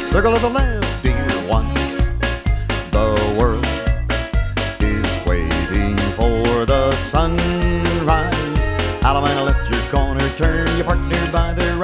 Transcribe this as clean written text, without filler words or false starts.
Circle to the left, dear one. The world is waiting for the sunrise. Alabama left your corner, turn your partner by the